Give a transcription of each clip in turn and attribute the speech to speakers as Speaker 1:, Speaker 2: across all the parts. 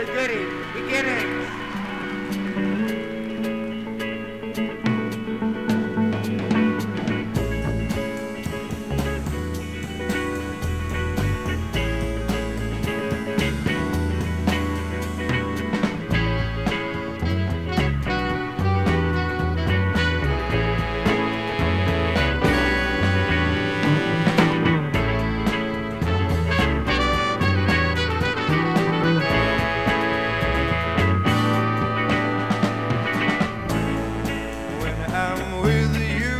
Speaker 1: goody, goody, beginnings. I'm with you.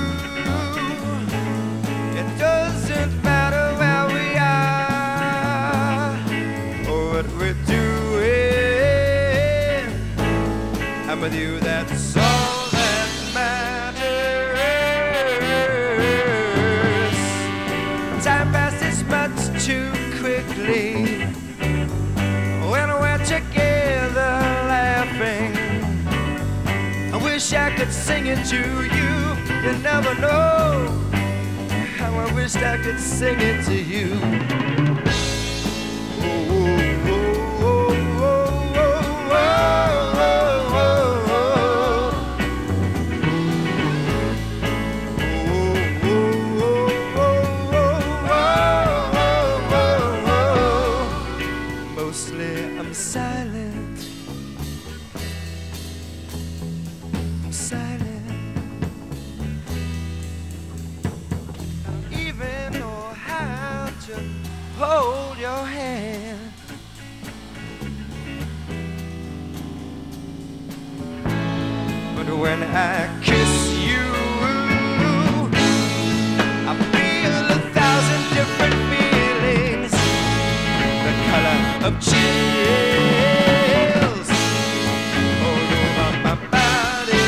Speaker 1: It doesn't matter where we are or what we're doing. I'm with you, that's all that matters. Time passes much too quickly when we're together laughing. I wish I could sing it to you. You never know how I wished I could sing it to you. Oh, oh, oh, oh, oh, oh, oh. Mostly I'm silent. Silent, even know how to hold your hand. But when I kiss you, I feel 1,000 different feelings. The color of chills all over my body.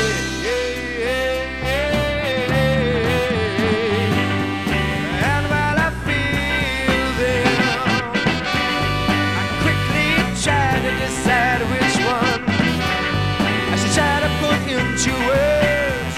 Speaker 1: And while I feel them, I quickly try to decide which one I should try to put into words.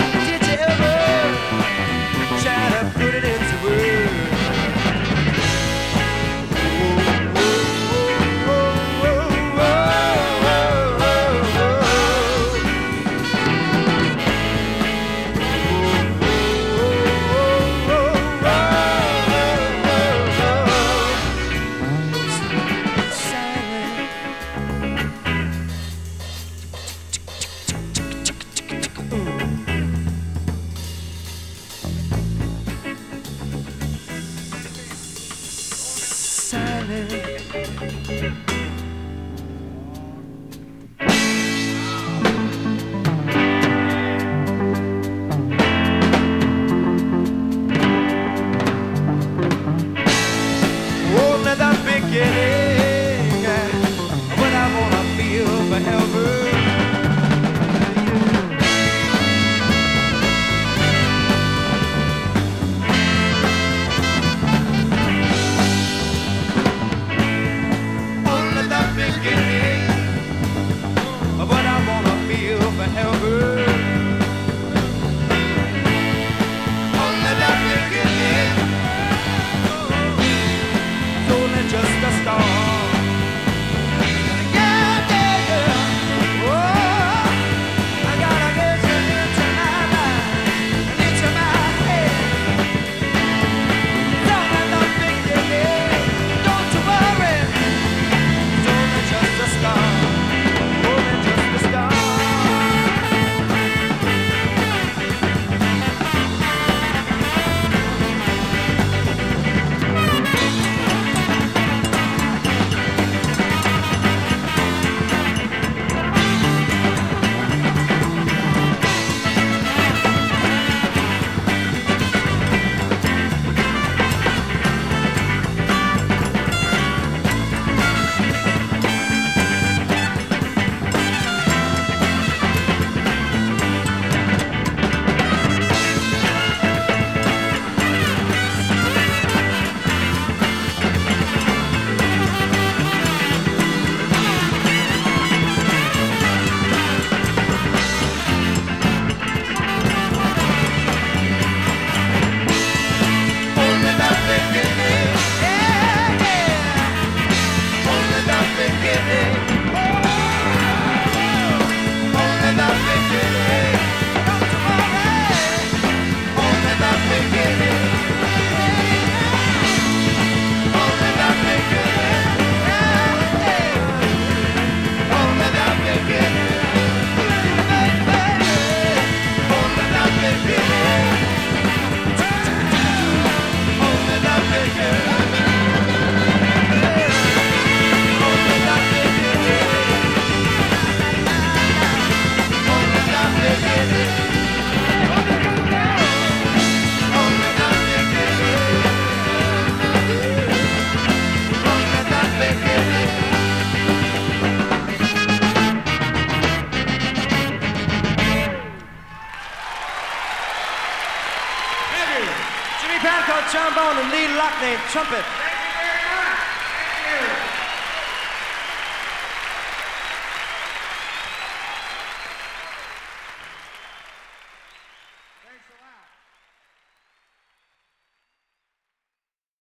Speaker 1: Jimmy Pankow, trombone, and Lee Lockney, trumpet.